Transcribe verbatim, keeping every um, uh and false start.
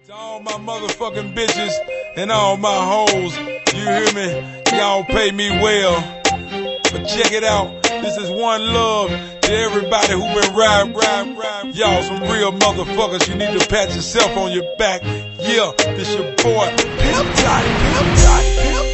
To all my motherfucking bitches and all my hoes, you hear me? Y'all pay me well. But check it out, this is one love to everybody who been riding, riding, riding. Y'all some real motherfuckers, you need to pat yourself on your back. Yeah, this your boy, Pimp Dotty, Pimp Dotty, Pimp